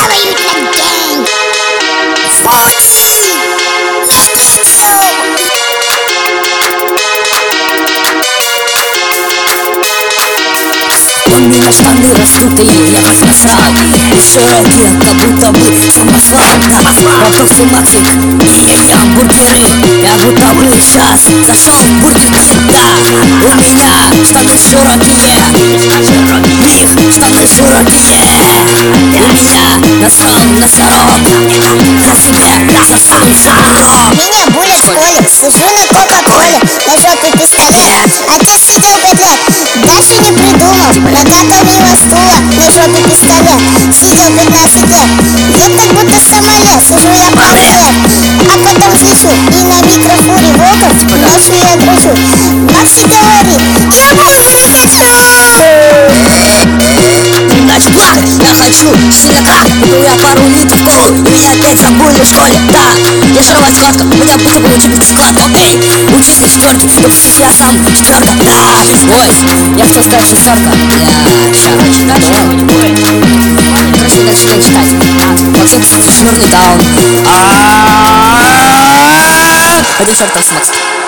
воюют на гэнг. Меня штаны раздутые, я вас насрал. Еще одет, как будто бы самосвал. Вопросы Максик и гамбургеры. Я будто бы сейчас зашел в Бургер Кинг. Да, у меня штаны широкие, них штаны широкие. У меня насрал носорог, я себе засосал шарок. Меня буля в школе, сижу на кока-коле, на жопе пистолет. Отец сидел 5 лет, дальше не придумал. Накатанного стула, на жопе пистолет. Сидел 15 лет, я как будто самолет. Сижу я пару лет, а потом взлечу. И на микрофоне Волков ночью я кручу. Макси говорит, я буду мечтать. Значит, плакать я хочу сильно как. Выпил я пару литров колы, и меня опять забыли в школе. Да, я шаровая складка, у меня будто бы учебник склад. Окей, учись на четверке, но учись я сам четверка. Да, бойс, я хотел сказать шестерка. Короче, дальше его не будет. Короче, не дальше читать. Максим шнурный даун. Один шорт с Макс.